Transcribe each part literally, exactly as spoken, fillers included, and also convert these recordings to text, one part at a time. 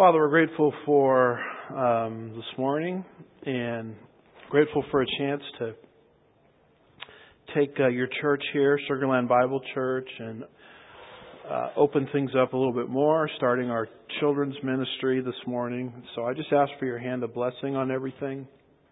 Father, we're grateful for um, this morning and grateful for a chance to take uh, your church here, Sugar Land Bible Church, and uh, open things up a little bit more, starting our children's ministry this morning. So I just ask for your hand of blessing on everything,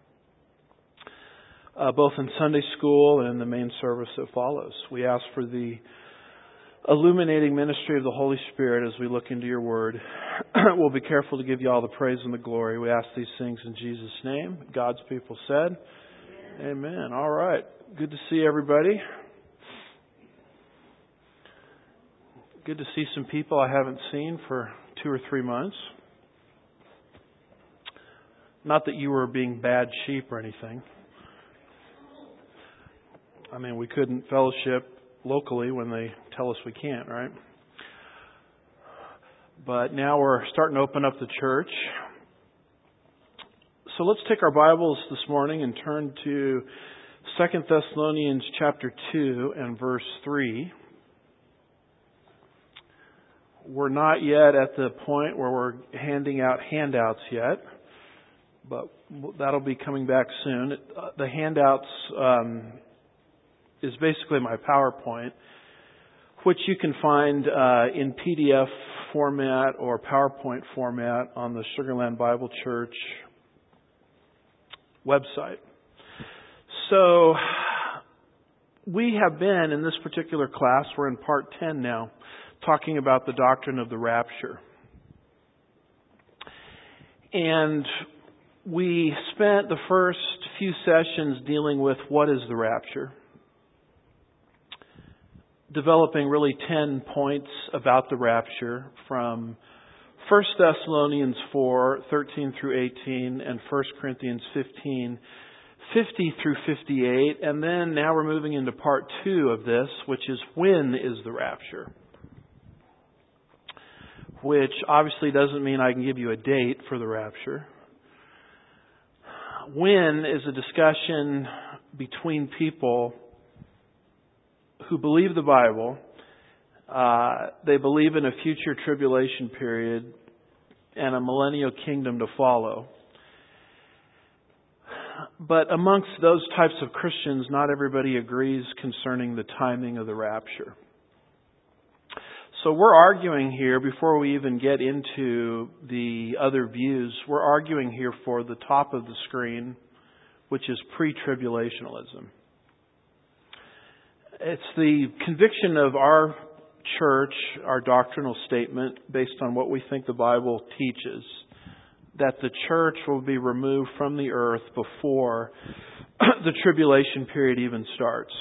uh, both in Sunday school and in the main service that follows. We ask for the illuminating ministry of the Holy Spirit as we look into your word. We'll be careful to give you all the praise and the glory. We ask these things in Jesus' name. God's people said, Amen. Amen. All right. Good to see everybody. Good to see some people I haven't seen for two or three months. Not that you were being bad sheep or anything. I mean, we couldn't fellowship locally when they tell us we can't, right? But now we're starting to open up the church. So let's take our Bibles this morning and turn to Second Thessalonians chapter two and verse three. We're not yet at the point where we're handing out handouts yet, but that'll be coming back soon. The handouts um, is basically my PowerPoint, which you can find uh, in P D F format or PowerPoint format on the Sugar Land Bible Church website. So we have been, in this particular class, we're in part ten now, talking about the doctrine of the rapture. And we spent the first few sessions dealing with what is the rapture, developing really ten points about the rapture from First Thessalonians four, thirteen through eighteen, and First Corinthians fifteen, fifty through fifty-eight. And then now we're moving into part two of this, which is when is the rapture? Which obviously doesn't mean I can give you a date for the rapture. When is a discussion between people who believe the Bible. Uh, they believe in a future tribulation period and a millennial kingdom to follow. But amongst those types of Christians, not everybody agrees concerning the timing of the rapture. So we're arguing here, before we even get into the other views, we're arguing here for the top of the screen, which is pre-tribulationalism. It's the conviction of our church, our doctrinal statement, based on what we think the Bible teaches, that the church will be removed from the earth before the tribulation period even starts.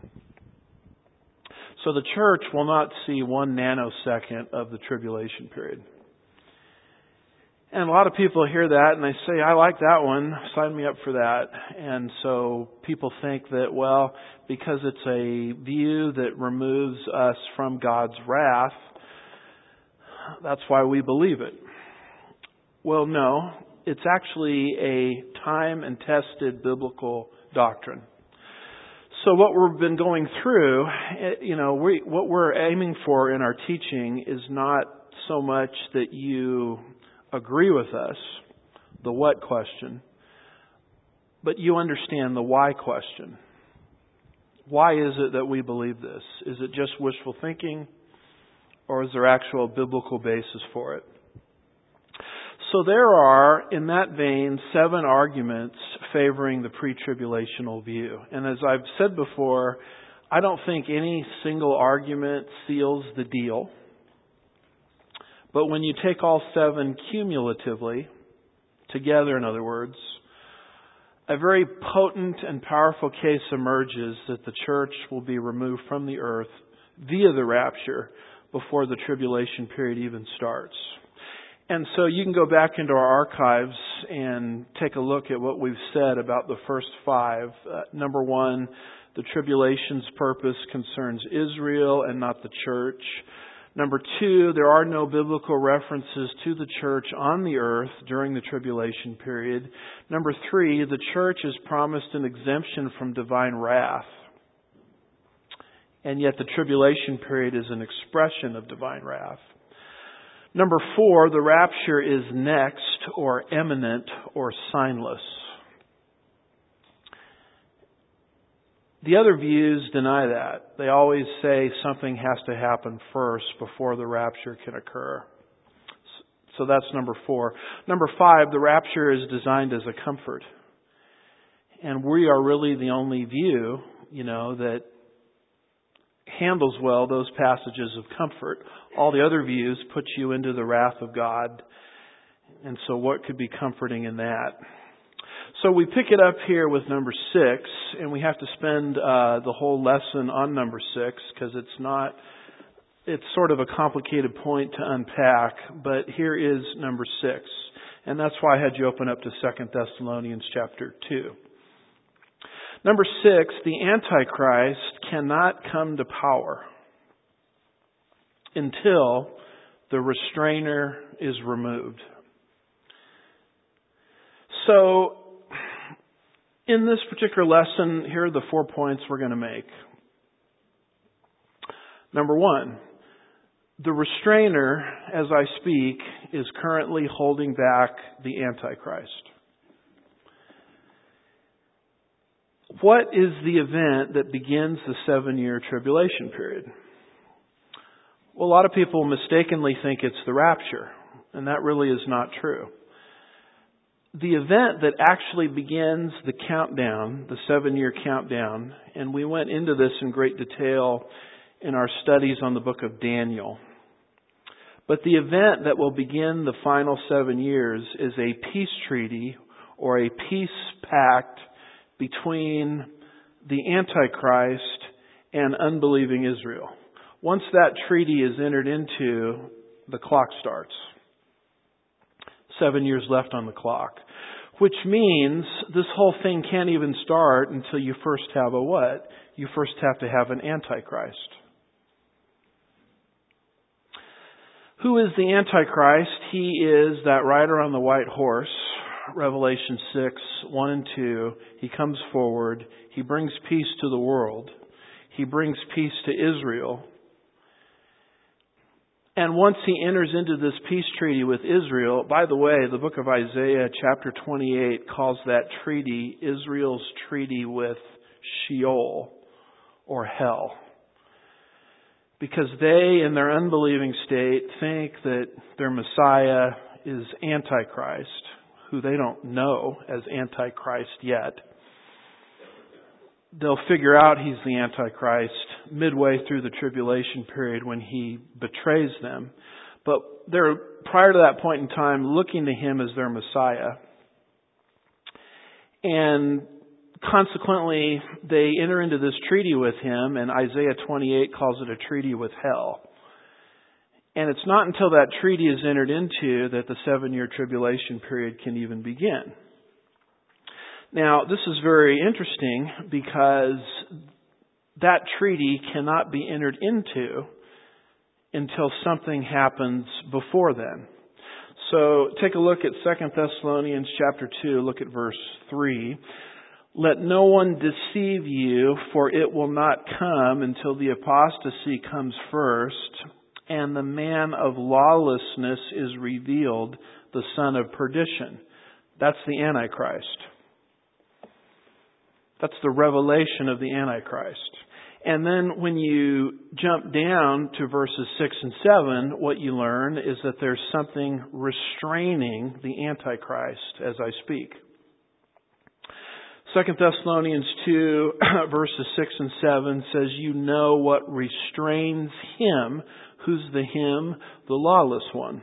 So the church will not see one nanosecond of the tribulation period. And a lot of people hear that and they say, I like that one, sign me up for that. And so people think that, well, because it's a view that removes us from God's wrath, that's why we believe it. Well, no, it's actually a time and tested biblical doctrine. So what we've been going through, you know, we, what we're aiming for in our teaching is not so much that you agree with us, the what question, but you understand the why question. Why is it that we believe this? Is it just wishful thinking, or is there actual biblical basis for it? So there are, in that vein, seven arguments favoring the pre-tribulational view. And as I've said before, I don't think any single argument seals the deal. But when you take all seven cumulatively, together in other words, a very potent and powerful case emerges that the church will be removed from the earth via the rapture before the tribulation period even starts. And so you can go back into our archives and take a look at what we've said about the first five. Uh, number one, the tribulation's purpose concerns Israel and not the church. Number two, there are no biblical references to the church on the earth during the tribulation period. Number three, the church is promised an exemption from divine wrath. And yet the tribulation period is an expression of divine wrath. Number four, the rapture is next or imminent or signless. The other views deny that. They always say something has to happen first before the rapture can occur. So that's number four. Number five, the rapture is designed as a comfort. And we are really the only view, you know, that handles well those passages of comfort. All the other views put you into the wrath of God. And so what could be comforting in that? So we pick it up here with number six, and we have to spend uh, the whole lesson on number six because it's not, it's sort of a complicated point to unpack, but here is number six. And that's why I had you open up to Second Thessalonians chapter two. Number six, the Antichrist cannot come to power until the restrainer is removed. So, in this particular lesson, here are the four points we're going to make. Number one, the restrainer, as I speak, is currently holding back the Antichrist. What is the event that begins the seven-year tribulation period? Well, a lot of people mistakenly think it's the rapture, and that really is not true. The event that actually begins the countdown, the seven-year countdown, and we went into this in great detail in our studies on the book of Daniel. But the event that will begin the final seven years is a peace treaty or a peace pact between the Antichrist and unbelieving Israel. Once that treaty is entered into, the clock starts. Seven years left on the clock. Which means this whole thing can't even start until you first have a what? You first have to have an Antichrist. Who is the Antichrist? He is that rider on the white horse. Revelation six, one and two. He comes forward. He brings peace to the world. He brings peace to Israel. And once he enters into this peace treaty with Israel, by the way, the book of Isaiah chapter twenty-eight calls that treaty Israel's treaty with Sheol or hell. Because they, in their unbelieving state, think that their Messiah is Antichrist, who they don't know as Antichrist yet. They'll figure out he's the Antichrist midway through the tribulation period when he betrays them. But they're, prior to that point in time, looking to him as their Messiah. And consequently, they enter into this treaty with him, and Isaiah twenty-eight calls it a treaty with hell. And it's not until that treaty is entered into that the seven-year tribulation period can even begin. Now, this is very interesting because that treaty cannot be entered into until something happens before then. So take a look at Second Thessalonians chapter two, look at verse three. Let no one deceive you, for it will not come until the apostasy comes first, and the man of lawlessness is revealed, the son of perdition. That's the Antichrist. That's the revelation of the Antichrist. And then when you jump down to verses six and seven, what you learn is that there's something restraining the Antichrist as I speak. Second Thessalonians two, verses six and seven says, you know what restrains him. Who's the him? The lawless one.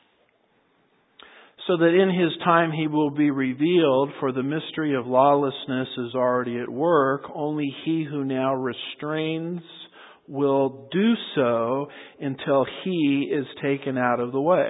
So that in his time he will be revealed, for the mystery of lawlessness is already at work. Only he who now restrains will do so until he is taken out of the way.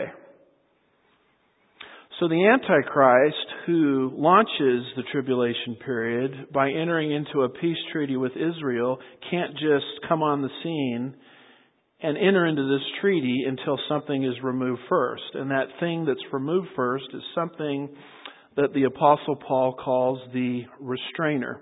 So the Antichrist, who launches the tribulation period by entering into a peace treaty with Israel, can't just come on the scene and enter into this treaty until something is removed first. And that thing that's removed first is something that the Apostle Paul calls the restrainer.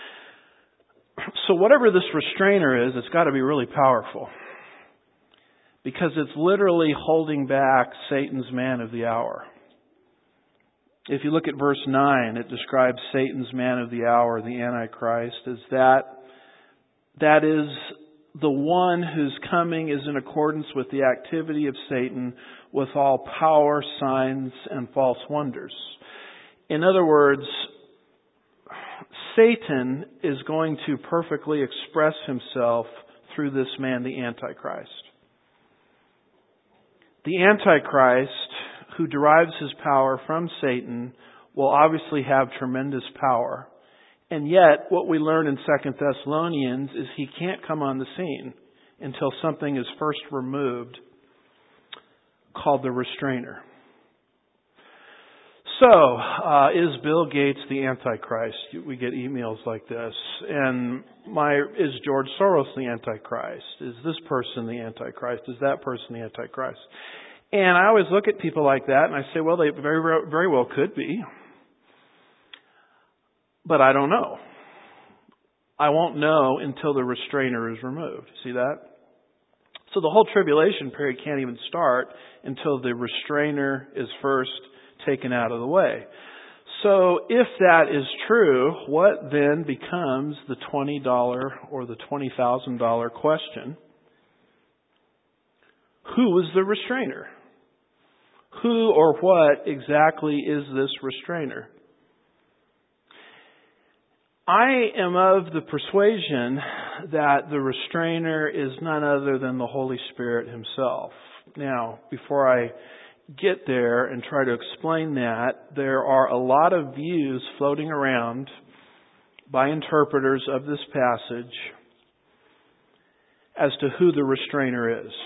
So whatever this restrainer is, it's got to be really powerful. because it's literally holding back Satan's man of the hour. If you look at verse nine, it describes Satan's man of the hour, the Antichrist, as that that is the one whose coming is in accordance with the activity of Satan with all power, signs, and false wonders. In other words, Satan is going to perfectly express himself through this man, the Antichrist. The Antichrist, who derives his power from Satan, will obviously have tremendous power. And yet, what we learn in Second Thessalonians is he can't come on the scene until something is first removed, called the restrainer. So, uh, is Bill Gates the Antichrist? We get emails like this. And my, is George Soros the Antichrist? Is this person the Antichrist? Is that person the Antichrist? And I always look at people like that and I say, well, they very, very well could be. But I don't know. I won't know until the restrainer is removed. See that? So the whole tribulation period can't even start until the restrainer is first taken out of the way. So if that is true, what then becomes the twenty dollars or the twenty thousand dollars question? Who is the restrainer? Who or what exactly is this restrainer? I am of the persuasion that the restrainer is none other than the Holy Spirit himself. Now, before I get there and try to explain that, there are a lot of views floating around by interpreters of this passage as to who the restrainer is.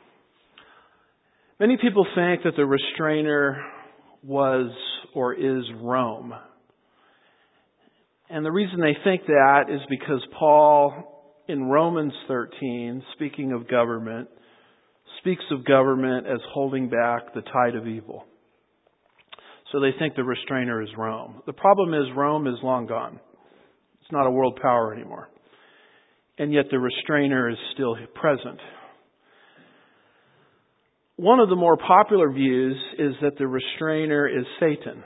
Many people think that the restrainer was or is Rome. And the reason they think that is because Paul, in Romans thirteen, speaking of government, speaks of government as holding back the tide of evil. So they think the restrainer is Rome. The problem is Rome is long gone. It's not a world power anymore. And yet the restrainer is still present. One of the more popular views is that the restrainer is Satan.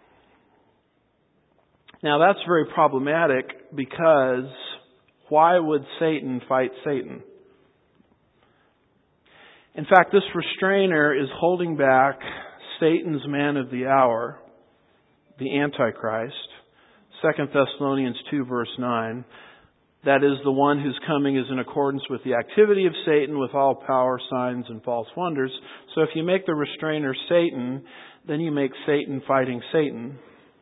Now that's very problematic because why would Satan fight Satan? In fact, this restrainer is holding back Satan's man of the hour, the Antichrist. Second Thessalonians two verse nine. That is, the one whose coming is in accordance with the activity of Satan with all power, signs, and false wonders. So if you make the restrainer Satan, then you make Satan fighting Satan.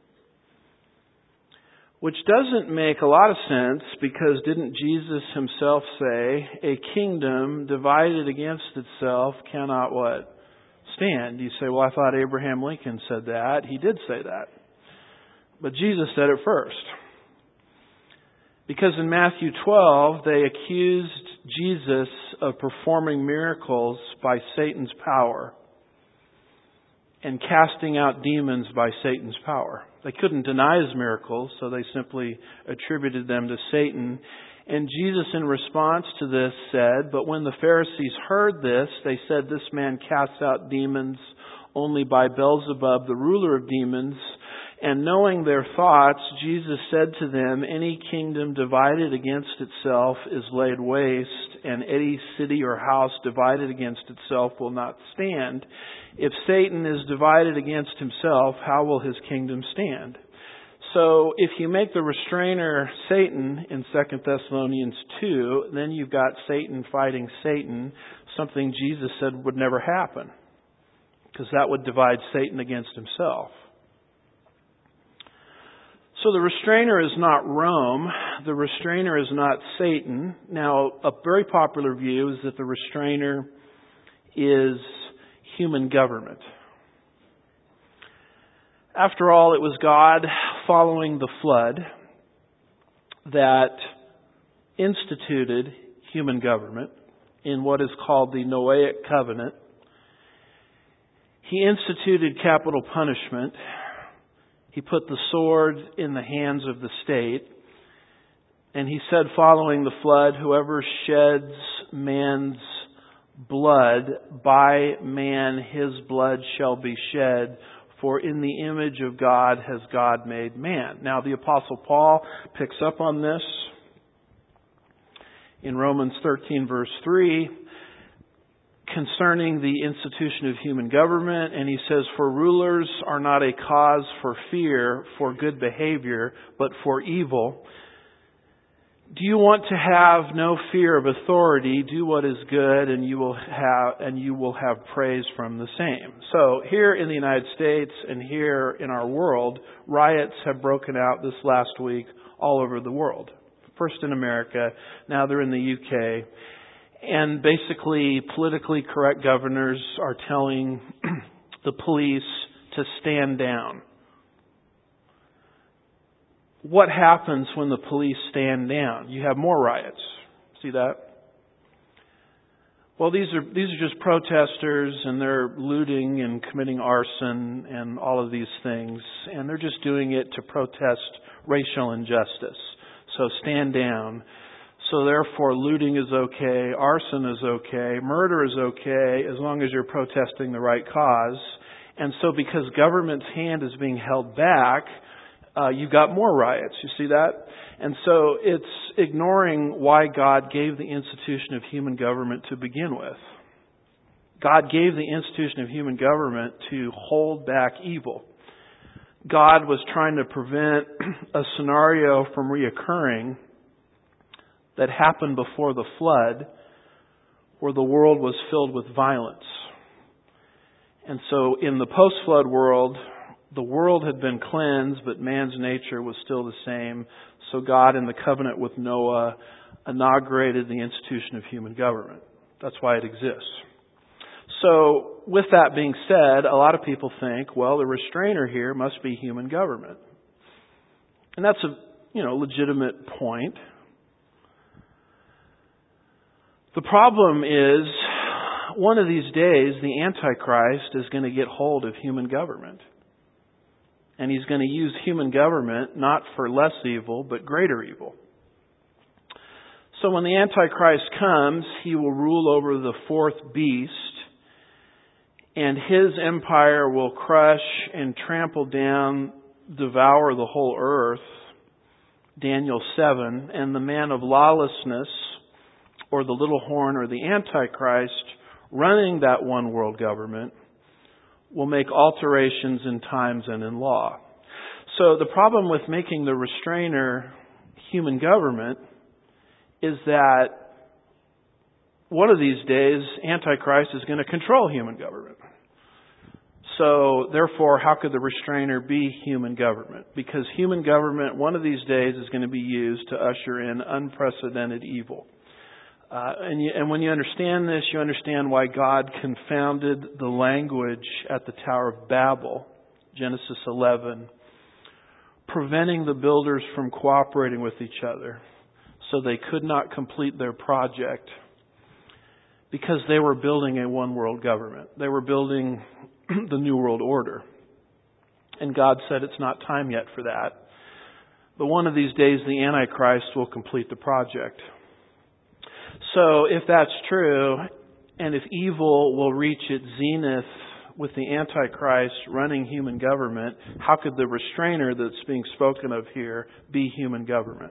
Which doesn't make a lot of sense because didn't Jesus himself say, a kingdom divided against itself cannot what? Stand. You say, well, I thought Abraham Lincoln said that. He did say that. But Jesus said it first. Because in Matthew twelve, they accused Jesus of performing miracles by Satan's power and casting out demons by Satan's power. They couldn't deny his miracles, so they simply attributed them to Satan. And Jesus, in response to this, said, but when the Pharisees heard this, they said, this man casts out demons only by Beelzebub, the ruler of demons. And knowing their thoughts, Jesus said to them, any kingdom divided against itself is laid waste, and any city or house divided against itself will not stand. If Satan is divided against himself, how will his kingdom stand? So if you make the restrainer Satan in Second Thessalonians two, then you've got Satan fighting Satan, something Jesus said would never happen, because that would divide Satan against himself. So the restrainer is not Rome. The restrainer is not Satan. Now, a very popular view is that the restrainer is human government. After all, it was God, following the flood, that instituted human government in what is called the Noahic covenant. He instituted capital punishment. He put the sword in the hands of the state. And he said, following the flood, whoever sheds man's blood, by man his blood shall be shed, for in the image of God has God made man. Now the Apostle Paul picks up on this in Romans thirteen verse three concerning the institution of human government, and he says, for rulers are not a cause for fear for good behavior, but for evil. Do you want to have no fear of authority? Do what is good, and you will have and you will have praise from the same. So here in the United States and here in our world, riots have broken out this last week all over the world. First in America, now they're in the U K. And basically, politically correct governors are telling the police to stand down. What happens when the police stand down? You have more riots. See that? Well, these are these are just protesters, and they're looting and committing arson and all of these things, and they're just doing it to protest racial injustice. So stand down. So therefore, looting is okay, arson is okay, murder is okay, as long as you're protesting the right cause. And so because government's hand is being held back, uh, you've got more riots. You see that? And so it's ignoring why God gave the institution of human government to begin with. God gave the institution of human government to hold back evil. God was trying to prevent a scenario from reoccurring that happened before the flood, where the world was filled with violence. And so in the post-flood world, the world had been cleansed, but man's nature was still the same. So God, in the covenant with Noah, inaugurated the institution of human government. That's why it exists. So with that being said, a lot of people think, well, the restrainer here must be human government. And that's a, you know, legitimate point. The problem is, one of these days, the Antichrist is going to get hold of human government. And he's going to use human government not for less evil, but greater evil. So when the Antichrist comes, he will rule over the fourth beast, and his empire will crush and trample down, devour the whole earth. Daniel seven, and the man of lawlessness, or the little horn, or the Antichrist, running that one world government, will make alterations in times and in law. So the problem with making the restrainer human government is that one of these days, Antichrist is going to control human government. So therefore, how could the restrainer be human government? Because human government, one of these days, is going to be used to usher in unprecedented evil. Uh, and, you, and when you understand this, you understand why God confounded the language at the Tower of Babel, Genesis eleven, preventing the builders from cooperating with each other so they could not complete their project because they were building a one world government. They were building the New World Order. And God said it's not time yet for that. But one of these days, the Antichrist will complete the project. So if that's true, and if evil will reach its zenith with the Antichrist running human government, how could the restrainer that's being spoken of here be human government?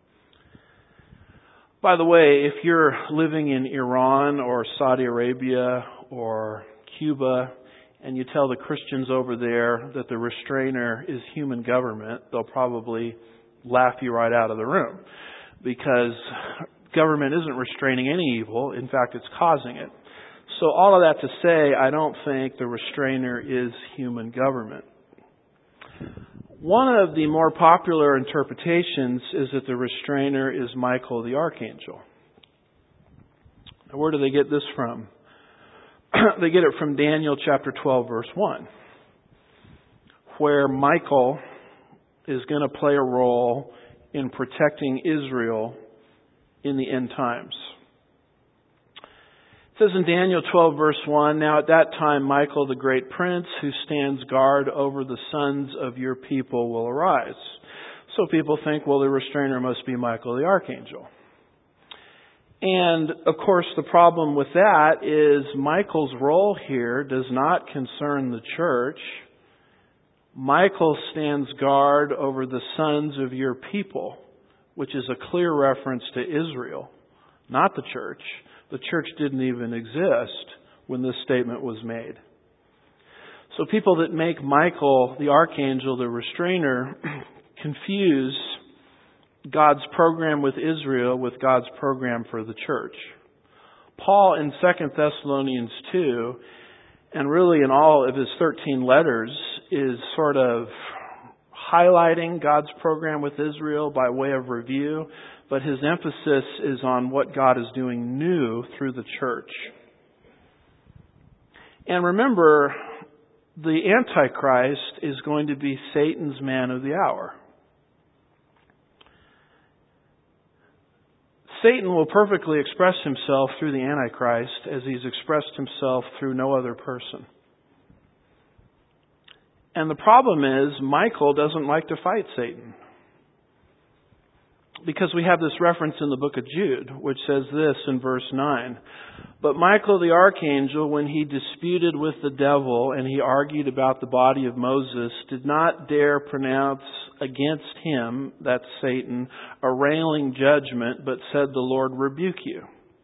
By the way, if you're living in Iran or Saudi Arabia or Cuba, and you tell the Christians over there that the restrainer is human government, they'll probably laugh you right out of the room. Because government isn't restraining any evil. In fact, it's causing it. So all of that to say, I don't think the restrainer is human government. One of the more popular interpretations is that the restrainer is Michael the Archangel. Now, where do they get this from? They get it from Daniel chapter twelve, verse one, where Michael is going to play a role in protecting Israel in the end times. It says in Daniel twelve, verse one, now at that time Michael the great prince, who stands guard over the sons of your people, will arise. So people think, well, the restrainer must be Michael the Archangel. And, of course, the problem with that is Michael's role here does not concern the church. Michael stands guard over the sons of your people, which is a clear reference to Israel, not the church. The church didn't even exist when this statement was made. So people that make Michael, the archangel, the restrainer, confuse God's program with Israel with God's program for the church. Paul in Second Thessalonians two, and really in all of his thirteen letters, is sort of highlighting God's program with Israel by way of review, but his emphasis is on what God is doing new through the church. And remember, the Antichrist is going to be Satan's man of the hour. Satan will perfectly express himself through the Antichrist as he's expressed himself through no other person. And the problem is, Michael doesn't like to fight Satan. Because we have this reference in the book of Jude, which says this in verse nine. But Michael the archangel, when he disputed with the devil and he argued about the body of Moses, did not dare pronounce against him, that's Satan, a railing judgment, but said, the Lord rebuke you.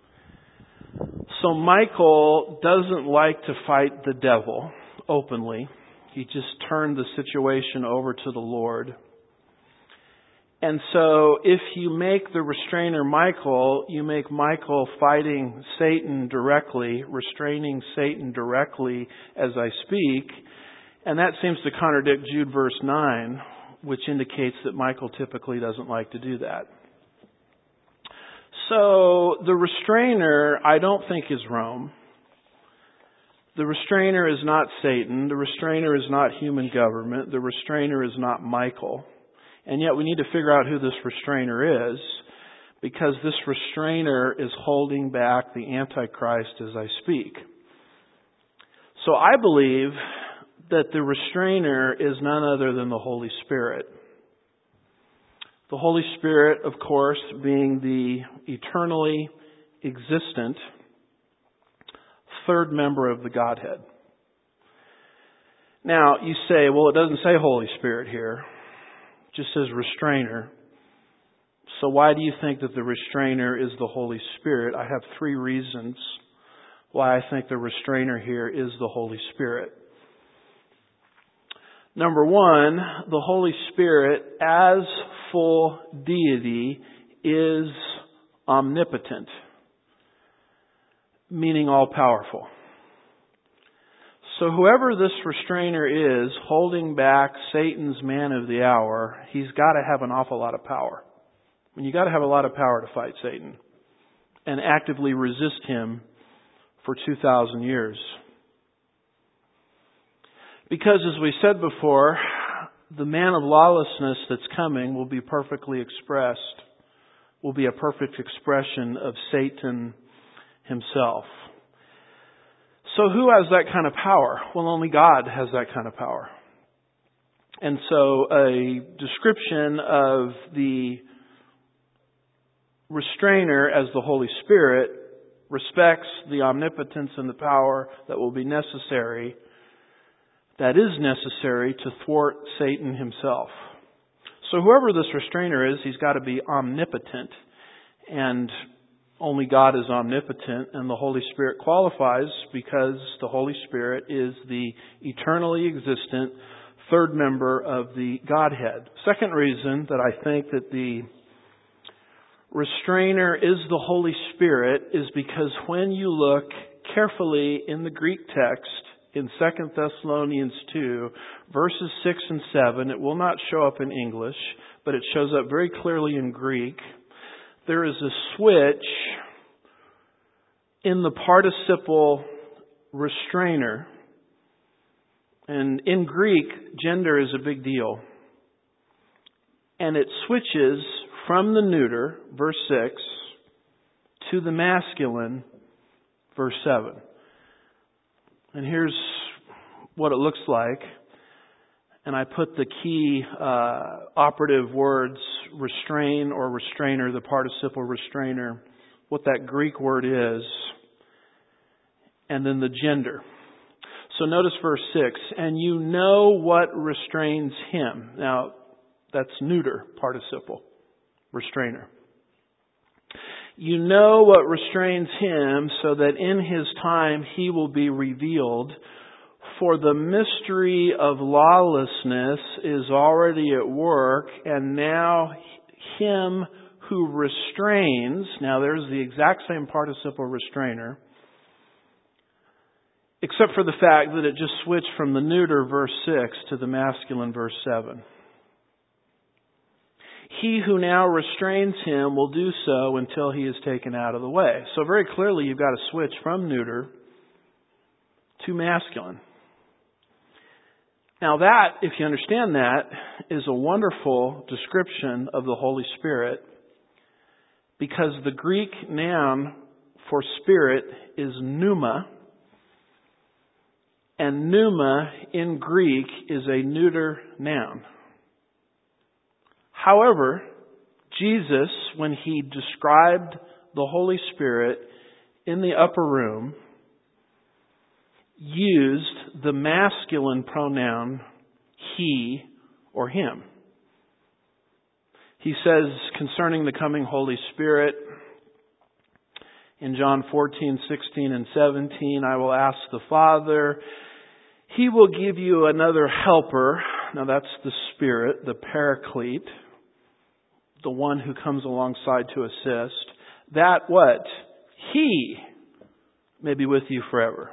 So Michael doesn't like to fight the devil openly. He just turned the situation over to the Lord. And so if you make the restrainer Michael, you make Michael fighting Satan directly, restraining Satan directly as I speak. And that seems to contradict Jude verse nine, which indicates that Michael typically doesn't like to do that. So the restrainer, I don't think, is Rome. The restrainer is not Satan. The restrainer is not human government. The restrainer is not Michael. And yet we need to figure out who this restrainer is, because this restrainer is holding back the Antichrist as I speak. So I believe that the restrainer is none other than the Holy Spirit. The Holy Spirit, of course, being the eternally existent third member of the Godhead. Now, you say, well, it doesn't say Holy Spirit here. Just says restrainer. So why do you think that the restrainer is the Holy Spirit? I have three reasons why I think the restrainer here is the Holy Spirit. Number one, the Holy Spirit as full deity is omnipotent, meaning all powerful. So whoever this restrainer is holding back Satan's man of the hour, he's got to have an awful lot of power. I mean, you've got to have a lot of power to fight Satan and actively resist him for two thousand years. Because as we said before, the man of lawlessness that's coming will be perfectly expressed, will be a perfect expression of Satan himself. So who has that kind of power? Well, only God has that kind of power. And so a description of the restrainer as the Holy Spirit respects the omnipotence and the power that will be necessary, that is necessary to thwart Satan himself. So whoever this restrainer is, he's got to be omnipotent. And only God is omnipotent, and the Holy Spirit qualifies because the Holy Spirit is the eternally existent third member of the Godhead. Second reason that I think that the restrainer is the Holy Spirit is because when you look carefully in the Greek text in Second Thessalonians two, verses six and seven, it will not show up in English, but it shows up very clearly in Greek. There is a switch in the participle restrainer. And in Greek, gender is a big deal. And it switches from the neuter, verse six, to the masculine, verse seven. And here's what it looks like. And I put the key uh, operative words restrain or restrainer, the participle restrainer, what that Greek word is, and then the gender. So notice verse six, and you know what restrains him. Now, that's neuter participle, restrainer. You know what restrains him, so that in his time he will be revealed. For the mystery of lawlessness is already at work, and now him who restrains, now there's the exact same participle restrainer, except for the fact that it just switched from the neuter verse six to the masculine verse seven. He who now restrains him will do so until he is taken out of the way. So very clearly you've got to switch from neuter to masculine. Now that, if you understand that, is a wonderful description of the Holy Spirit, because the Greek noun for spirit is pneuma, and pneuma in Greek is a neuter noun. However, Jesus, when He described the Holy Spirit in the upper room, used the masculine pronoun he or him. He says concerning the coming Holy Spirit in John fourteen, sixteen, and seventeen, I will ask the Father, He will give you another helper. Now that's the Spirit, the Paraclete, the one who comes alongside to assist. That what? He may be with you forever.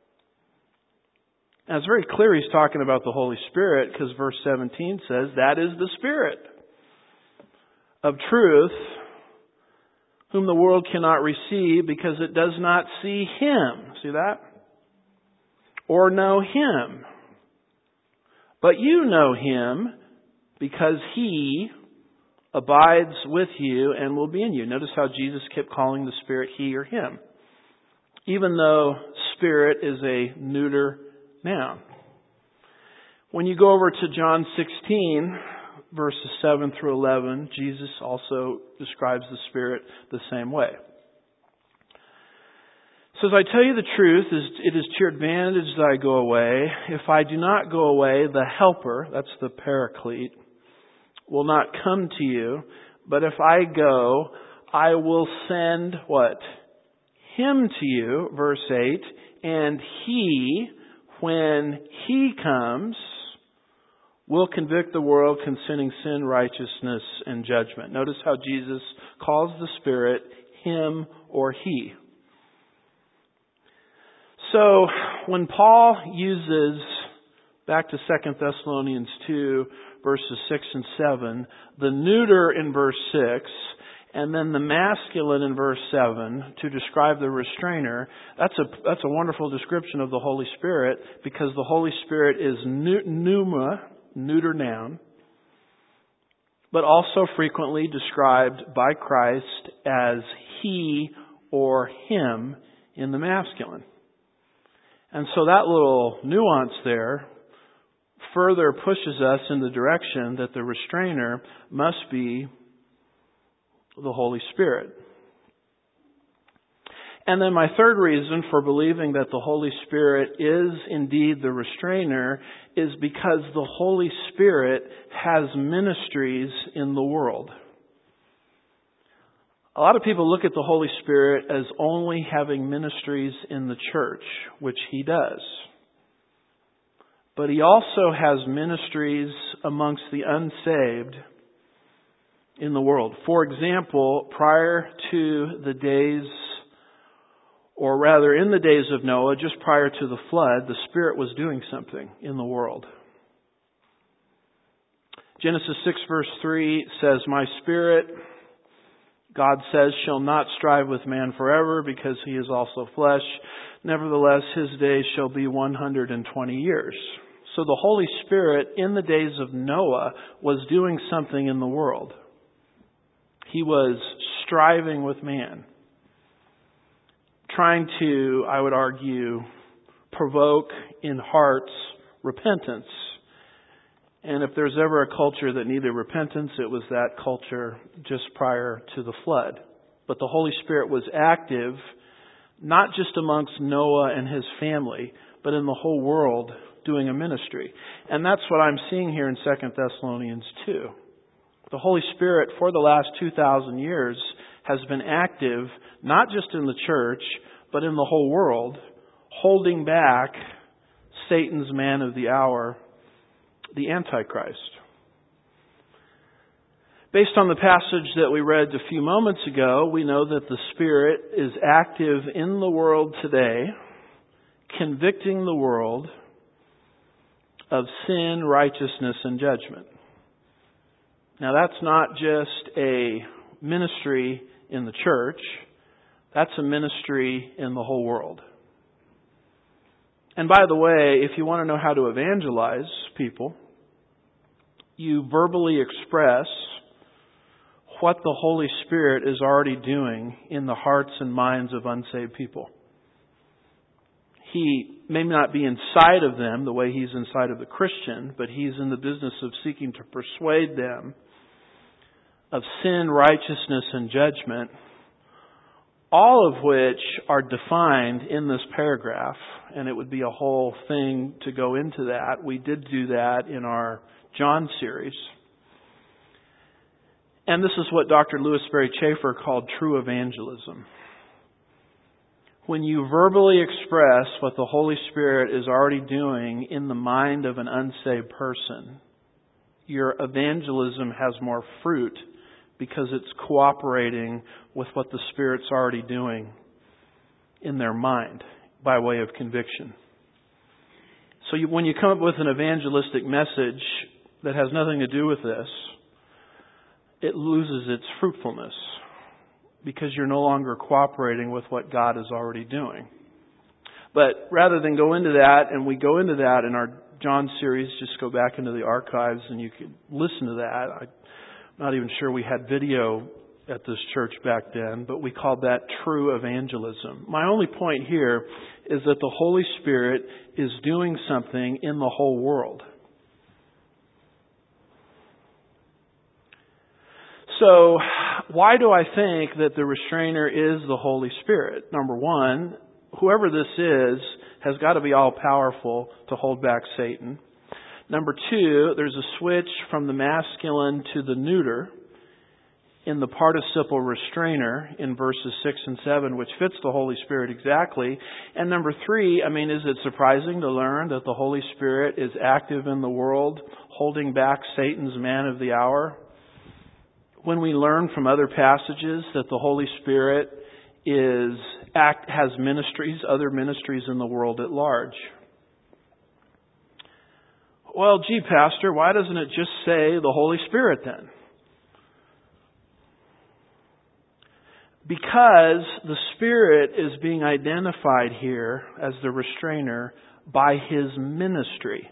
Now it's very clear he's talking about the Holy Spirit, because verse seventeen says, that is the Spirit of truth, whom the world cannot receive because it does not see Him. See that? Or know Him. But you know Him because He abides with you and will be in you. Notice how Jesus kept calling the Spirit He or Him, even though Spirit is a neuter noun. When you go over to John sixteen, verses seven through eleven, Jesus also describes the Spirit the same way. It says, I tell you the truth, it is to your advantage that I go away. If I do not go away, the Helper, that's the Paraclete, will not come to you. But if I go, I will send what? Him to you, verse eight, and He, when He comes, will convict the world concerning sin, righteousness, and judgment. Notice how Jesus calls the Spirit Him or He. So, when Paul uses, back to Second Thessalonians two, verses six and seven, the neuter in verse six, and then the masculine in verse seven to describe the restrainer, that's a that's a wonderful description of the Holy Spirit, because the Holy Spirit is pneuma, neuter noun, but also frequently described by Christ as He or Him in the masculine. And so that little nuance there further pushes us in the direction that the restrainer must be the Holy Spirit. And then my third reason for believing that the Holy Spirit is indeed the restrainer is because the Holy Spirit has ministries in the world. A lot of people look at the Holy Spirit as only having ministries in the church, which He does. But He also has ministries amongst the unsaved in the world. For example, prior to the days, or rather in the days of Noah, just prior to the flood, the Spirit was doing something in the world. Genesis six verse three says, My Spirit, God says, shall not strive with man forever, because he is also flesh. Nevertheless, his days shall be one hundred twenty years. So the Holy Spirit in the days of Noah was doing something in the world. He was striving with man, trying to, I would argue, provoke in hearts repentance. And if there's ever a culture that needed repentance, it was that culture just prior to the flood. but the Holy Spirit was active not just amongst Noah and his family, but in the whole world doing a ministry. And that's what I'm seeing here in Second Thessalonians two. The Holy Spirit for the last two thousand years has been active not just in the church, but in the whole world, holding back Satan's man of the hour, the Antichrist. Based on the passage that we read a few moments ago, we know that the Spirit is active in the world today, convicting the world of sin, righteousness, and judgment. Now that's not just a ministry in the church, that's a ministry in the whole world. And by the way, if you want to know how to evangelize people, you verbally express what the Holy Spirit is already doing in the hearts and minds of unsaved people. He may not be inside of them the way He's inside of the Christian, but He's in the business of seeking to persuade them of sin, righteousness, and judgment, all of which are defined in this paragraph, and it would be a whole thing to go into that. We did do that in our John series. And this is what Doctor Louis Sperry Chafer called true evangelism. When you verbally express what the Holy Spirit is already doing in the mind of an unsaved person, your evangelism has more fruit because it's cooperating with what the Spirit's already doing in their mind by way of conviction. So you, when you come up with an evangelistic message that has nothing to do with this, it loses its fruitfulness because you're no longer cooperating with what God is already doing. But rather than go into that, and we go into that in our John series, just go back into the archives and you can listen to that. I'm not even sure we had video at this church back then, but we called that true evangelism. My only point here is that the Holy Spirit is doing something in the whole world. So, why do I think that the restrainer is the Holy Spirit? Number one, whoever this is has got to be all-powerful to hold back Satan. Number two, there's a switch from the masculine to the neuter in the participle restrainer in verses six and seven, which fits the Holy Spirit exactly. And number three, I mean, is it surprising to learn that the Holy Spirit is active in the world, holding back Satan's man of the hour? When we learn from other passages that the Holy Spirit is act has ministries, other ministries in the world at large. Well, gee, Pastor, why doesn't it just say the Holy Spirit then? Because the Spirit is being identified here as the restrainer by His ministry.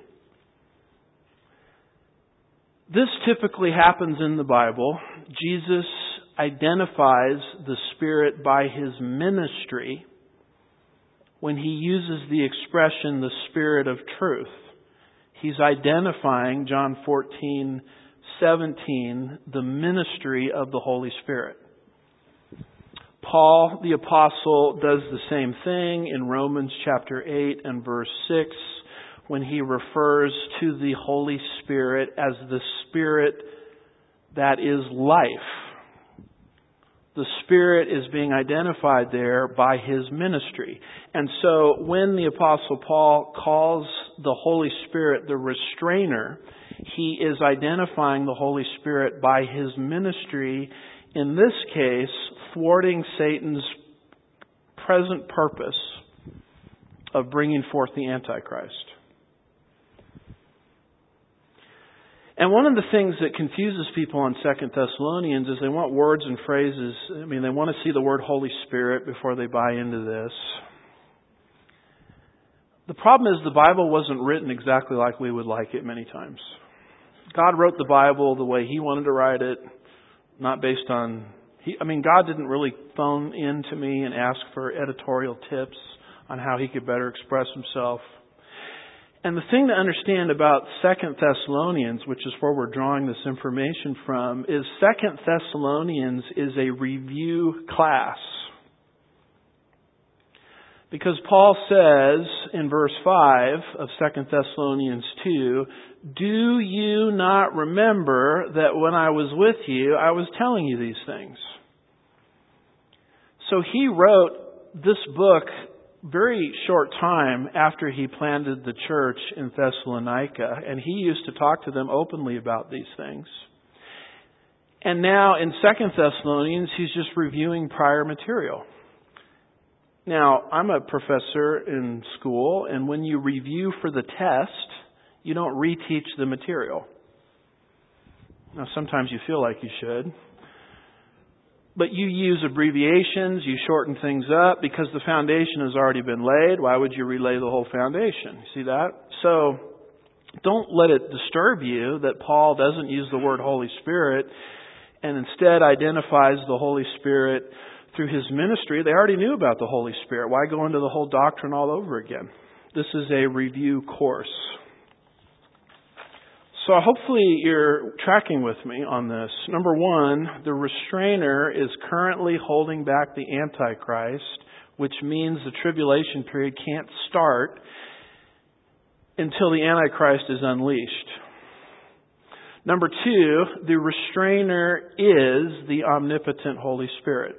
This typically happens in the Bible. Jesus identifies the Spirit by His ministry when He uses the expression, the Spirit of truth. He's identifying, John fourteen seventeen, the ministry of the Holy Spirit. Paul, the Apostle, does the same thing in Romans chapter eight and verse six when he refers to the Holy Spirit as the Spirit that is life. The Spirit is being identified there by His ministry. And so when the Apostle Paul calls the Holy Spirit the restrainer, he is identifying the Holy Spirit by His ministry, in this case, thwarting Satan's present purpose of bringing forth the Antichrist. And one of the things that confuses people on Second Thessalonians is they want words and phrases. I mean, they want to see the word Holy Spirit before they buy into this. The problem is the Bible wasn't written exactly like we would like it many times. God wrote the Bible the way He wanted to write it, not based on... He, I mean, God didn't really phone in to me and ask for editorial tips on how He could better express Himself. And the thing to understand about Second Thessalonians, which is where we're drawing this information from, is Second Thessalonians is a review class. Because Paul says in verse five of Second Thessalonians two, "Do you not remember that when I was with you, I was telling you these things?" So he wrote this book very short time after he planted the church in Thessalonica, and he used to talk to them openly about these things. And now in Second Thessalonians, he's just reviewing prior material. Now, I'm a professor in school, and when you review for the test, you don't reteach the material. Now, sometimes you feel like you should. But you use abbreviations, you shorten things up, because the foundation has already been laid. Why would you relay the whole foundation? You see that? So, don't let it disturb you that Paul doesn't use the word Holy Spirit and instead identifies the Holy Spirit through his ministry. They already knew about the Holy Spirit. Why go into the whole doctrine all over again? This is a review course. So hopefully you're tracking with me on this. Number one, the restrainer is currently holding back the Antichrist, which means the tribulation period can't start until the Antichrist is unleashed. Number two, the restrainer is the omnipotent Holy Spirit.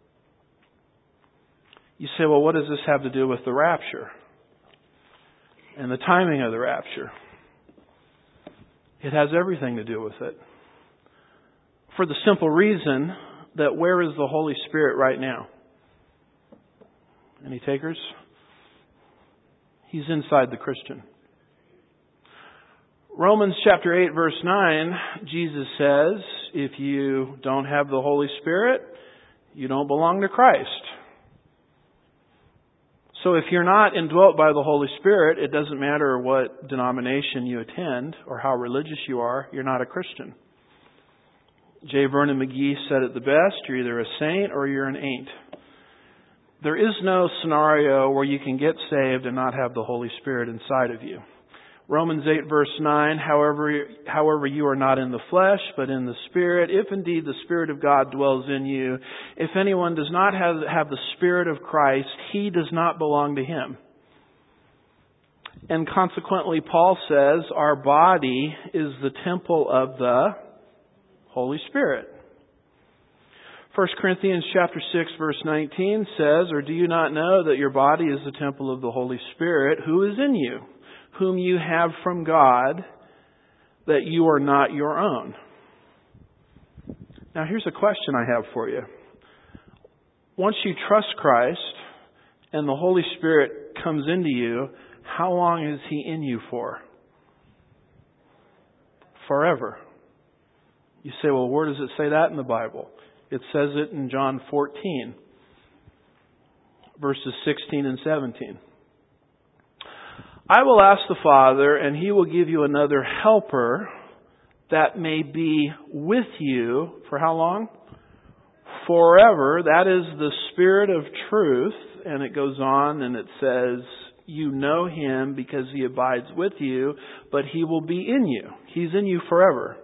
You say, well, what does this have to do with the rapture and the timing of the rapture? It has everything to do with it. For the simple reason that where is the Holy Spirit right now? Any takers? He's inside the Christian. Romans chapter eight verse nine, Jesus says, if you don't have the Holy Spirit, you don't belong to Christ. So if you're not indwelt by the Holy Spirit, it doesn't matter what denomination you attend or how religious you are, you're not a Christian. J. Vernon McGee said it the best, you're either a saint or you're an ain't. There is no scenario where you can get saved and not have the Holy Spirit inside of you. Romans eight verse nine, however, however you are not in the flesh, but in the Spirit, if indeed the Spirit of God dwells in you. If anyone does not have, have the Spirit of Christ, he does not belong to Him. And consequently, Paul says, our body is the temple of the Holy Spirit. First Corinthians chapter six verse nineteen says, or do you not know that your body is the temple of the Holy Spirit, who is in you, whom you have from God, that you are not your own? Now here's a question I have for you. Once you trust Christ and the Holy Spirit comes into you, how long is He in you for? Forever. You say, well, where does it say that in the Bible? It says it in John fourteen, verses sixteen and seventeen. I will ask the Father, and He will give you another helper that may be with you for how long? Forever. That is the Spirit of truth. And it goes on and it says, you know Him because He abides with you, but He will be in you. He's in you forever.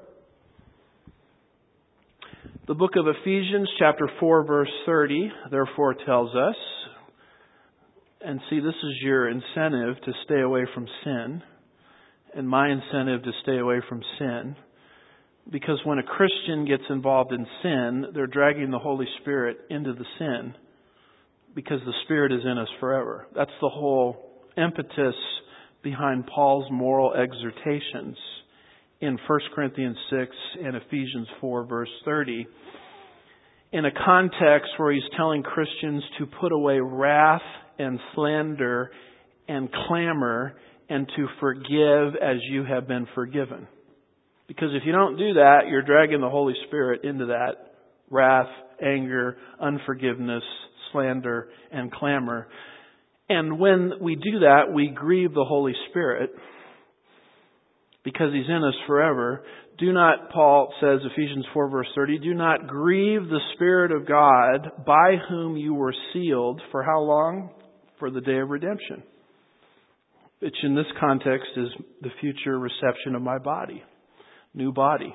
The book of Ephesians chapter four verse thirty therefore tells us, and see, this is your incentive to stay away from sin, and my incentive to stay away from sin. Because when a Christian gets involved in sin, they're dragging the Holy Spirit into the sin, because the Spirit is in us forever. That's the whole impetus behind Paul's moral exhortations in First Corinthians six and Ephesians four verse thirty. In a context where he's telling Christians to put away wrath and slander and clamor and to forgive as you have been forgiven. Because if you don't do that, you're dragging the Holy Spirit into that wrath, anger, unforgiveness, slander, and clamor. And when we do that, we grieve the Holy Spirit because He's in us forever. Do not, Paul says, Ephesians four verse thirty, do not grieve the Spirit of God by whom you were sealed for how long? For the day of redemption. As which in this context is the future reception of my body, new body.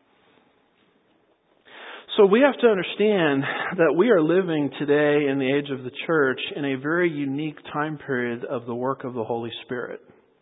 So we have to understand that we are living today in the age of the church in a very unique time period of the work of the Holy Spirit.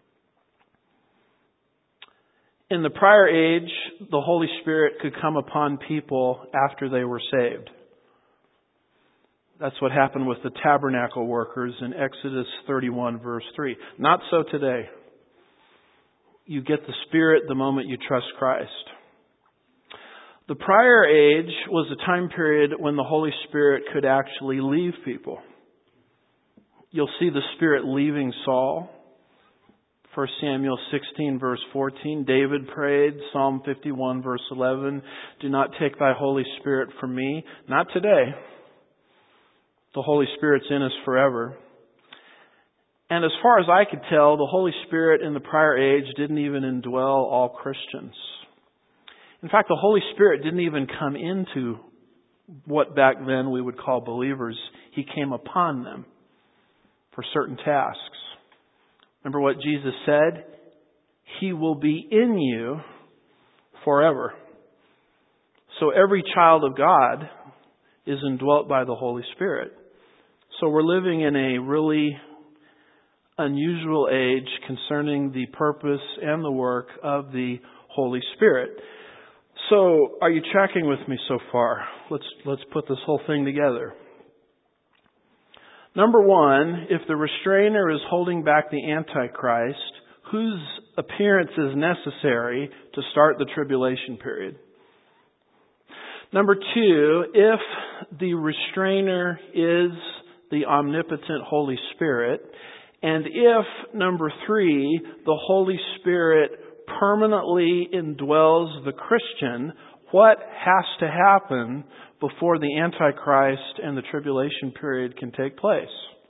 In the prior age, the Holy Spirit could come upon people after they were saved. That's what happened with the tabernacle workers in Exodus thirty-one, verse three. Not so today. You get the Spirit the moment you trust Christ. The prior age was a time period when the Holy Spirit could actually leave people. You'll see the Spirit leaving Saul. First Samuel sixteen, verse fourteen. David prayed, Psalm fifty-one, verse eleven. Do not take thy Holy Spirit from me. Not today. The Holy Spirit's in us forever. And as far as I could tell, the Holy Spirit in the prior age didn't even indwell all Christians. In fact, the Holy Spirit didn't even come into what back then we would call believers. He came upon them for certain tasks. Remember what Jesus said? He will be in you forever. So every child of God is indwelt by the Holy Spirit. So we're living in a really unusual age concerning the purpose and the work of the Holy Spirit. So, are you tracking with me so far? Let's let's put this whole thing together. Number one, if the restrainer is holding back the Antichrist, whose appearance is necessary to start the tribulation period? Number two, if the restrainer is the omnipotent Holy Spirit, and if, number three, the Holy Spirit permanently indwells the Christian, what has to happen before the Antichrist and the tribulation period can take place?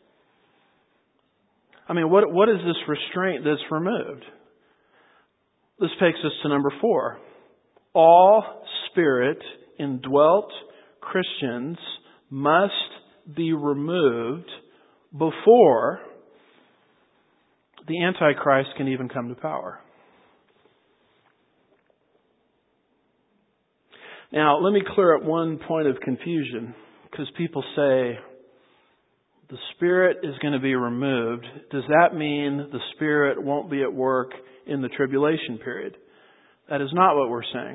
I mean, what what is this restraint that's removed? This takes us to number four. All Spirit indwelt Christians must be removed before the Antichrist can even come to power. Now, let me clear up one point of confusion, because people say the Spirit is going to be removed. Does that mean the Spirit won't be at work in the tribulation period? That is not what we're saying.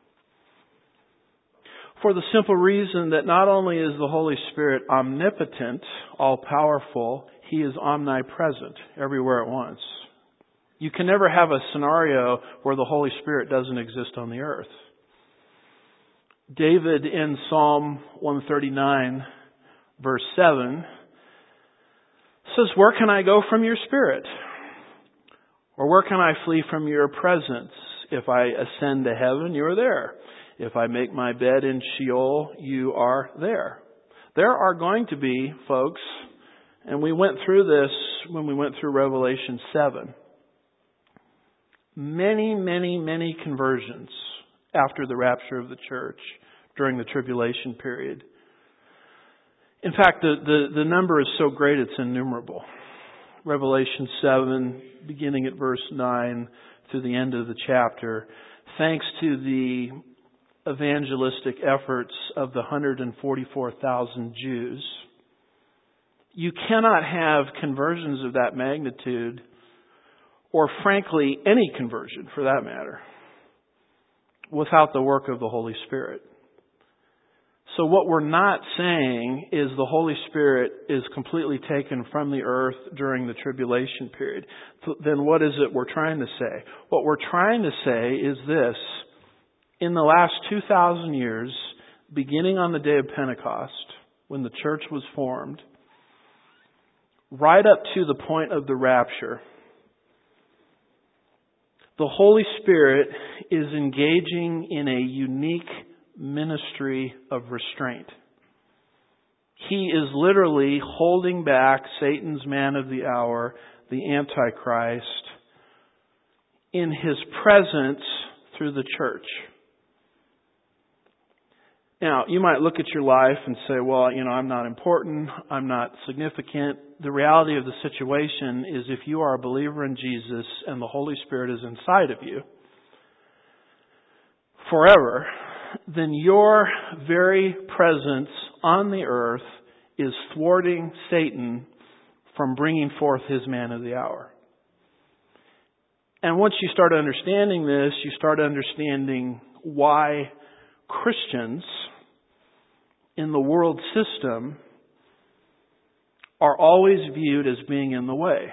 For the simple reason that not only is the Holy Spirit omnipotent, all-powerful, He is omnipresent everywhere at once. You can never have a scenario where the Holy Spirit doesn't exist on the earth. David in Psalm one thirty-nine, verse seven, says, "Where can I go from your Spirit? Or where can I flee from your presence? If I ascend to heaven, you are there. If I make my bed in Sheol, you are there." There are going to be, folks, and we went through this when we went through Revelation seven, many, many, many conversions after the rapture of the church during the tribulation period. In fact, the, the, the number is so great it's innumerable. Revelation seven, beginning at verse nine through the end of the chapter, thanks to the evangelistic efforts of the one hundred forty-four thousand Jews, you cannot have conversions of that magnitude, or frankly, any conversion for that matter, without the work of the Holy Spirit. So what we're not saying is the Holy Spirit is completely taken from the earth during the tribulation period. Then what is it we're trying to say? What we're trying to say is this. In the last two thousand years, beginning on the day of Pentecost, when the church was formed, right up to the point of the rapture, the Holy Spirit is engaging in a unique ministry of restraint. He is literally holding back Satan's man of the hour, the Antichrist, in his presence through the church. Now, you might look at your life and say, well, you know, I'm not important, I'm not significant, the reality of the situation is if you are a believer in Jesus and the Holy Spirit is inside of you forever, then your very presence on the earth is thwarting Satan from bringing forth his man of the hour. And once you start understanding this, you start understanding why Christians in the world system are always viewed as being in the way.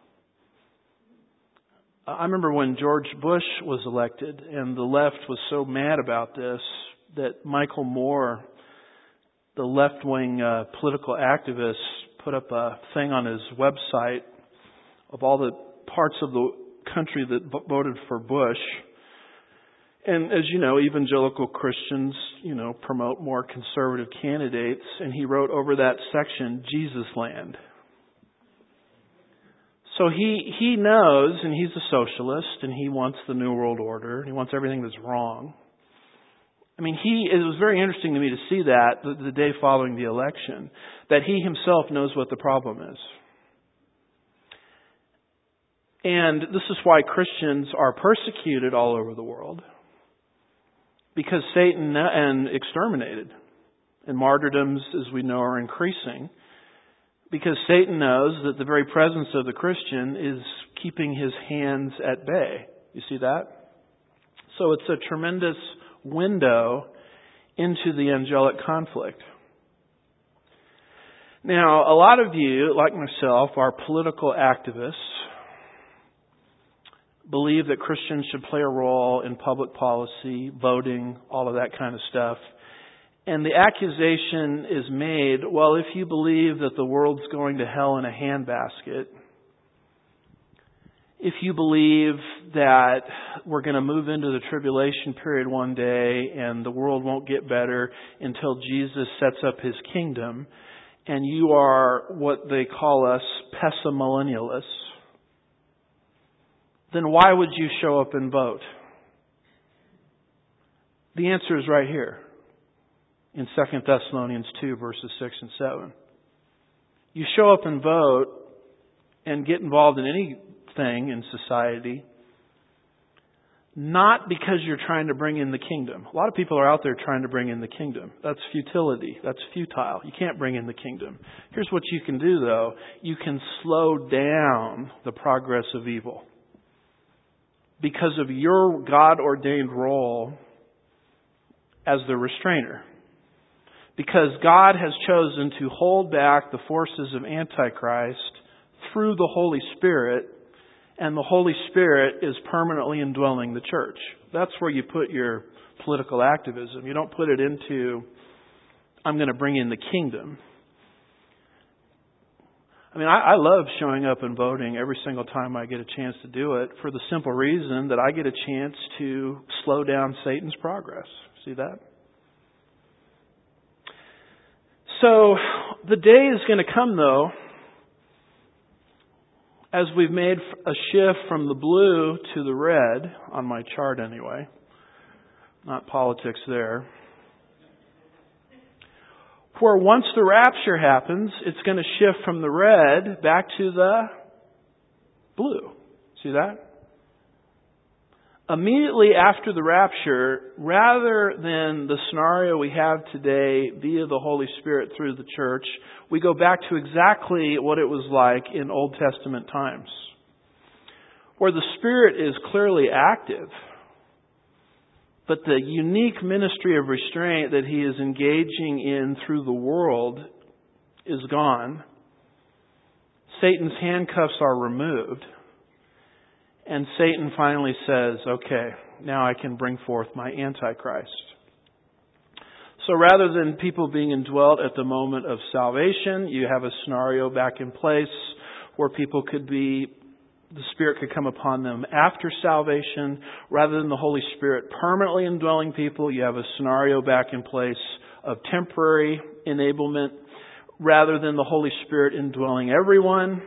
I remember when George Bush was elected and the left was so mad about this that Michael Moore, the left-wing uh, political activist, put up a thing on his website of all the parts of the country that voted for Bush. And as you know, evangelical Christians, you know, promote more conservative candidates. And he wrote over that section, Jesus Land. So he, he knows, and he's a socialist, and he wants the New World Order, and he wants everything that's wrong. I mean, he, it was very interesting to me to see that the, the day following the election, that he himself knows what the problem is. And this is why Christians are persecuted all over the world. Because Satan and exterminated. And martyrdoms, as we know, are increasing. Because Satan knows that the very presence of the Christian is keeping his hands at bay. You see that? So it's a tremendous window into the angelic conflict. Now, a lot of you, like myself, are political activists, believe that Christians should play a role in public policy, voting, all of that kind of stuff. And the accusation is made, well, if you believe that the world's going to hell in a handbasket, if you believe that we're going to move into the tribulation period one day and the world won't get better until Jesus sets up His kingdom, and you are what they call us pessimillennialists, then why would you show up and vote? The answer is right here in Second Thessalonians two, verses six and seven. You show up and vote and get involved in anything in society not because you're trying to bring in the kingdom. A lot of people are out there trying to bring in the kingdom. That's futility. That's futile. You can't bring in the kingdom. Here's what you can do, though. You can slow down the progress of evil. Because of your God-ordained role as the restrainer. Because God has chosen to hold back the forces of Antichrist through the Holy Spirit, and the Holy Spirit is permanently indwelling the church. That's where you put your political activism. You don't put it into, I'm going to bring in the kingdom. I mean, I, I love showing up and voting every single time I get a chance to do it for the simple reason that I get a chance to slow down Satan's progress. See that? So the day is going to come, though, as we've made a shift from the blue to the red, on my chart anyway. Not politics there. Where once the rapture happens, it's going to shift from the red back to the blue. See that? Immediately after the rapture, rather than the scenario we have today via the Holy Spirit through the church, we go back to exactly what it was like in Old Testament times, where the Spirit is clearly active, but the unique ministry of restraint that He is engaging in through the world is gone. Satan's handcuffs are removed. And Satan finally says, okay, now I can bring forth my Antichrist. So rather than people being indwelt at the moment of salvation, you have a scenario back in place where people could be, the Spirit could come upon them after salvation. Rather than the Holy Spirit permanently indwelling people, you have a scenario back in place of temporary enablement. Rather than the Holy Spirit indwelling everyone,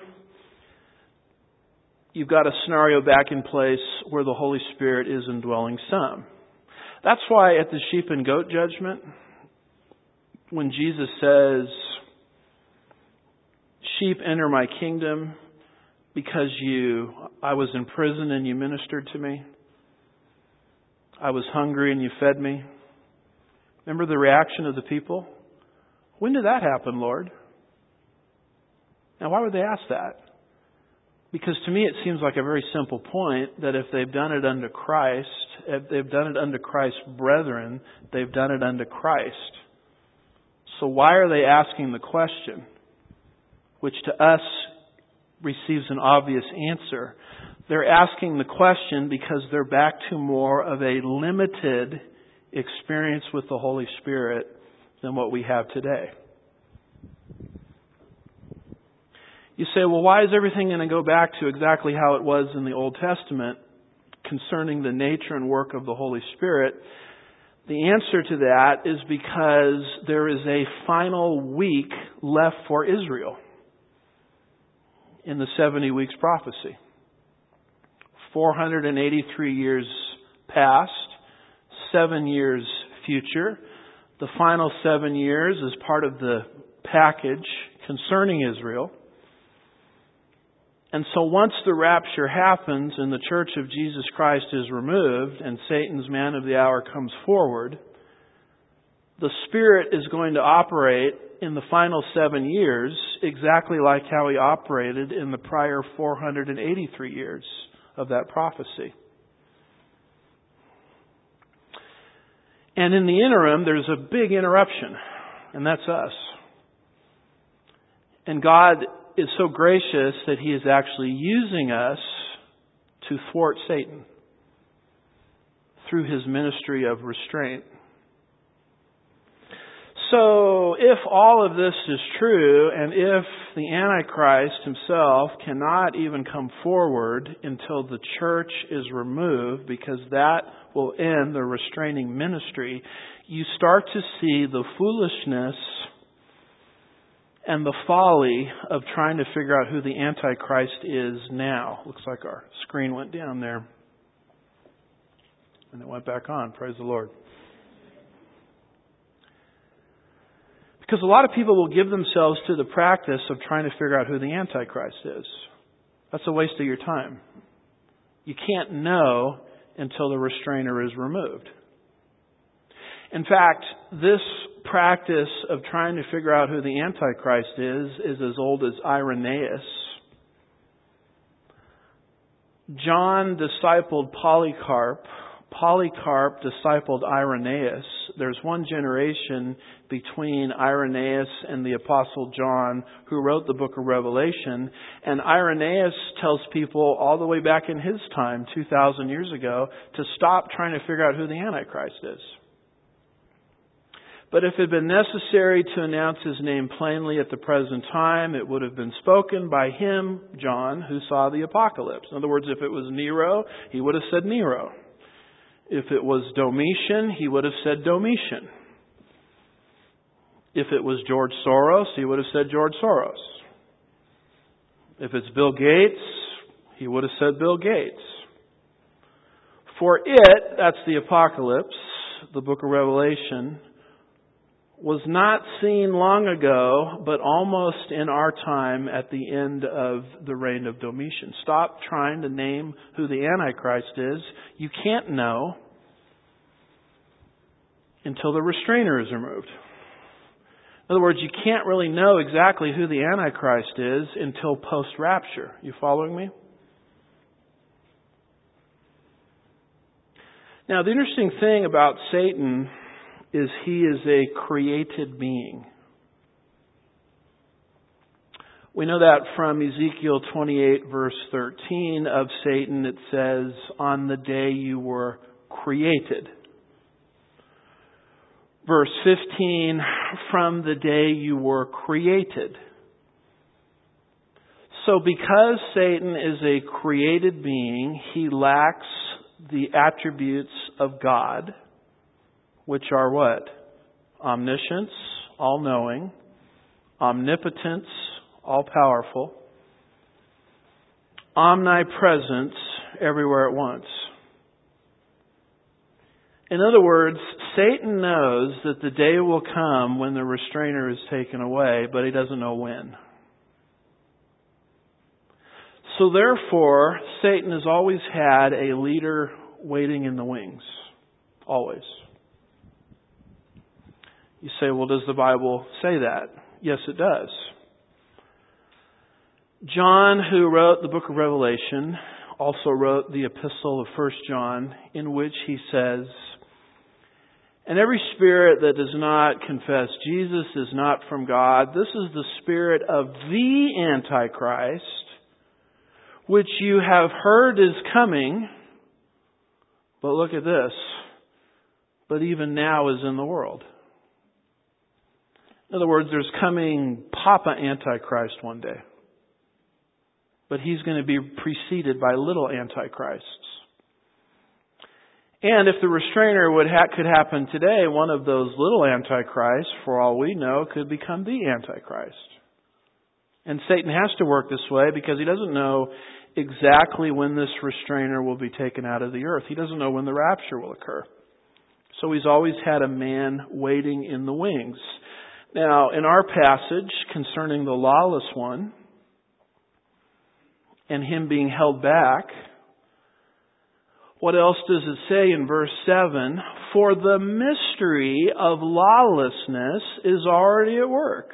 you've got a scenario back in place where the Holy Spirit is indwelling some. That's why at the sheep and goat judgment, when Jesus says, sheep enter my kingdom because you, I was in prison and you ministered to me. I was hungry and you fed me. Remember the reaction of the people? When did that happen, Lord? Now, why would they ask that? Because to me it seems like a very simple point that if they've done it unto Christ, if they've done it unto Christ's brethren, they've done it unto Christ. So why are they asking the question? Which to us receives an obvious answer. They're asking the question because they're back to more of a limited experience with the Holy Spirit than what we have today. You say, well, why is everything going to go back to exactly how it was in the Old Testament concerning the nature and work of the Holy Spirit? The answer to that is because there is a final week left for Israel in the seventy weeks prophecy. four hundred eighty-three years past, seven years future. The final seven years is part of the package concerning Israel. And so once the rapture happens and the church of Jesus Christ is removed and Satan's man of the hour comes forward, the Spirit is going to operate in the final seven years exactly like how He operated in the prior four hundred eighty-three years of that prophecy. And in the interim, there's a big interruption, and that's us. And God is so gracious that He is actually using us to thwart Satan through His ministry of restraint. So, if all of this is true, and if the Antichrist himself cannot even come forward until the church is removed, because that will end the restraining ministry, you start to see the foolishness and the folly of trying to figure out who the Antichrist is now. Looks like our screen went down there. And it went back on. Praise the Lord. Because a lot of people will give themselves to the practice of trying to figure out who the Antichrist is. That's a waste of your time. You can't know until the restrainer is removed. In fact, this practice of trying to figure out who the Antichrist is, is as old as Irenaeus. John discipled Polycarp. Polycarp discipled Irenaeus. There's one generation between Irenaeus and the Apostle John who wrote the book of Revelation. And Irenaeus tells people all the way back in his time, two thousand years ago, to stop trying to figure out who the Antichrist is. But if it had been necessary to announce His name plainly at the present time, it would have been spoken by him, John, who saw the apocalypse. In other words, if it was Nero, he would have said Nero. If it was Domitian, he would have said Domitian. If it was George Soros, he would have said George Soros. If it's Bill Gates, he would have said Bill Gates. For it, that's the apocalypse, the book of Revelation, was not seen long ago, but almost in our time at the end of the reign of Domitian. Stop trying to name who the Antichrist is. You can't know until the restrainer is removed. In other words, you can't really know exactly who the Antichrist is until post-rapture. You following me? Now, the interesting thing about Satan is he is a created being. We know that from Ezekiel twenty-eight verse thirteen of Satan. It says, on the day you were created. Verse fifteen, from the day you were created. So because Satan is a created being, he lacks the attributes of God, which are what? Omniscience, all-knowing. Omnipotence, all-powerful. Omnipresence, everywhere at once. In other words, Satan knows that the day will come when the restrainer is taken away, but he doesn't know when. So therefore, Satan has always had a leader waiting in the wings. Always. You say, well, does the Bible say that? Yes, it does. John, who wrote the book of Revelation, also wrote the epistle of First John, in which he says, and every spirit that does not confess Jesus is not from God. This is the spirit of the Antichrist, which you have heard is coming. But look at this. But even now is in the world. In other words, there's coming Papa Antichrist one day. But he's going to be preceded by little Antichrists. And if the restrainer would ha- could happen today, one of those little Antichrists, for all we know, could become the Antichrist. And Satan has to work this way because he doesn't know exactly when this restrainer will be taken out of the earth. He doesn't know when the rapture will occur. So he's always had a man waiting in the wings. Now, in our passage concerning the lawless one and him being held back, what else does it say in verse seven? For the mystery of lawlessness is already at work.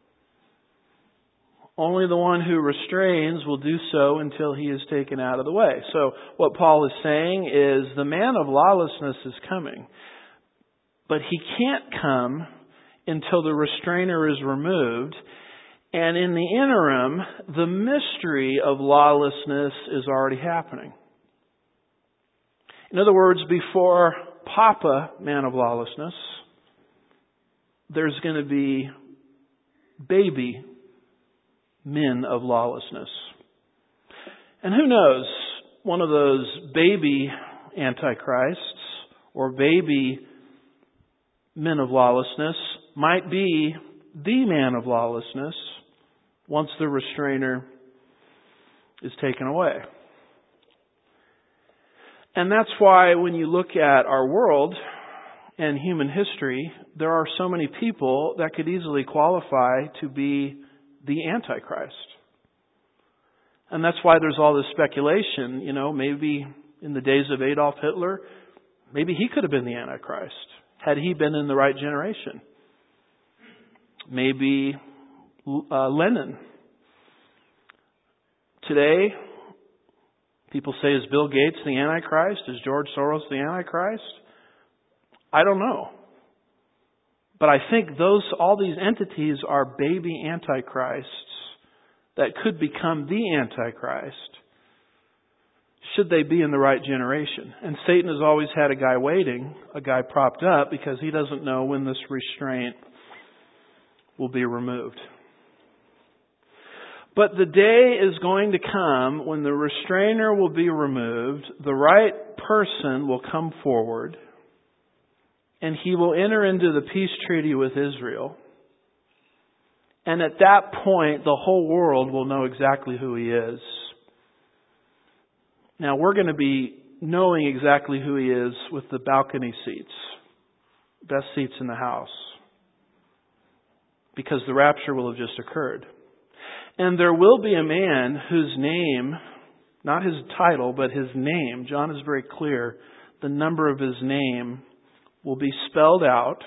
Only the one who restrains will do so until he is taken out of the way. So what Paul is saying is the man of lawlessness is coming. But he can't come until the restrainer is removed. And in the interim, the mystery of lawlessness is already happening. In other words, before Papa, man of lawlessness, there's going to be baby men of lawlessness. And who knows, one of those baby antichrists or baby men of lawlessness might be the man of lawlessness once the restrainer is taken away. And that's why when you look at our world and human history, there are so many people that could easily qualify to be the Antichrist. And that's why there's all this speculation, you know, maybe in the days of Adolf Hitler, maybe he could have been the Antichrist had he been in the right generation. Maybe uh, Lenin. Today, people say, is Bill Gates the Antichrist? Is George Soros the Antichrist? I don't know. But I think those all these entities are baby antichrists that could become the Antichrist should they be in the right generation. And Satan has always had a guy waiting, a guy propped up, because he doesn't know when this restraint will be removed. But the day is going to come when the restrainer will be removed, the right person will come forward, and he will enter into the peace treaty with Israel. And at that point, the whole world will know exactly who he is. Now, we're going to be knowing exactly who he is with the balcony seats, best seats in the house, because the rapture will have just occurred. And there will be a man whose name, not his title, but his name, John is very clear, the number of his name will be spelled out.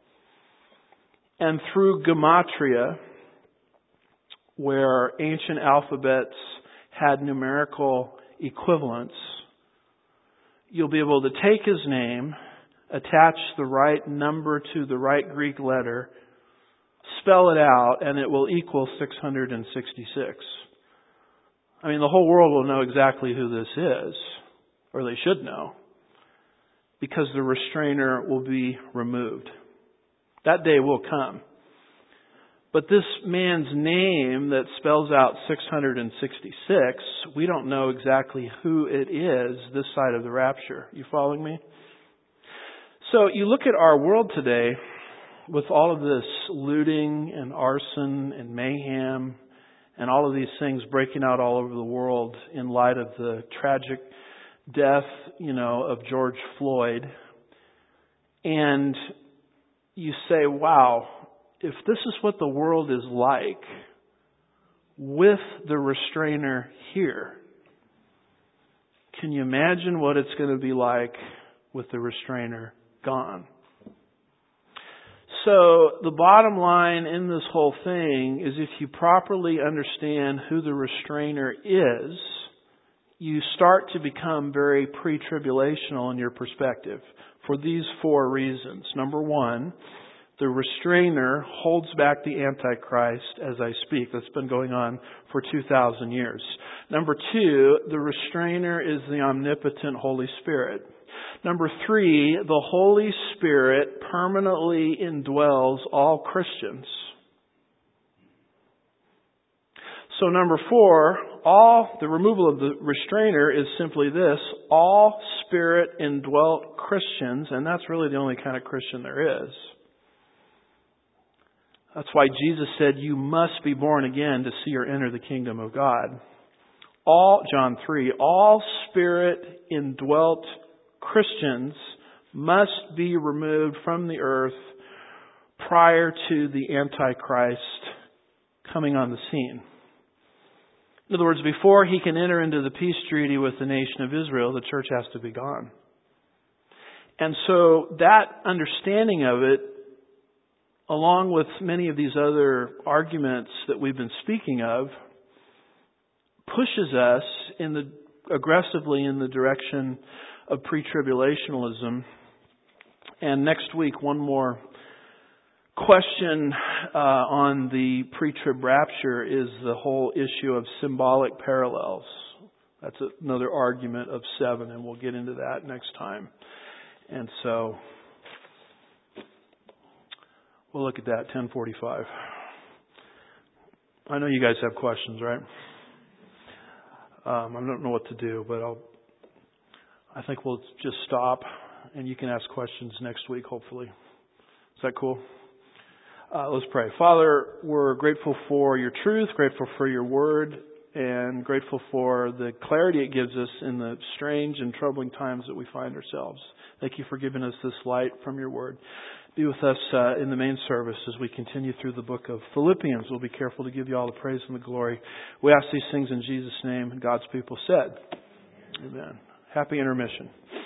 And through gematria, where ancient alphabets had numerical equivalents, you'll be able to take his name, attach the right number to the right Greek letter, spell it out, and it will equal six hundred sixty-six. I mean, the whole world will know exactly who this is, or they should know, because the restrainer will be removed. That day will come. But this man's name that spells out six hundred sixty-six, we don't know exactly who it is this side of the rapture. You following me? So you look at our world today with all of this looting and arson and mayhem and all of these things breaking out all over the world in light of the tragic death, you know, of George Floyd. And you say, wow, if this is what the world is like, with the restrainer here. Can you imagine what it's going to be like with the restrainer gone? So the bottom line in this whole thing is if you properly understand who the restrainer is, you start to become very pre-tribulational in your perspective for these four reasons. Number one, the restrainer holds back the Antichrist as I speak. That's been going on for two thousand years. Number two, the restrainer is the omnipotent Holy Spirit. Number three, the Holy Spirit permanently indwells all Christians. So number four, all the removal of the restrainer is simply this: all Spirit indwelt Christians, and that's really the only kind of Christian there is. That's why Jesus said, you must be born again to see or enter the kingdom of God. All, John three, all Spirit indwelt Christians must be removed from the earth prior to the Antichrist coming on the scene. In other words, before he can enter into the peace treaty with the nation of Israel, the church has to be gone. And so that understanding of it, along with many of these other arguments that we've been speaking of, pushes us in the aggressively in the direction of pre-tribulationalism. And next week, one more question uh, on the pre-trib rapture is the whole issue of symbolic parallels. That's another argument of seven, and we'll get into that next time. And so we'll look at that, ten forty-five. I know you guys have questions, right? Um, I don't know what to do, but I'll, I think we'll just stop, and you can ask questions next week, hopefully. Is that cool? Uh, let's pray. Father, we're grateful for your truth, grateful for your word, and grateful for the clarity it gives us in the strange and troubling times that we find ourselves. Thank you for giving us this light from your word. Be with us uh, in the main service as we continue through the book of Philippians. We'll be careful to give you all the praise and the glory. We ask these things in Jesus' name, and God's people said, amen. Happy intermission.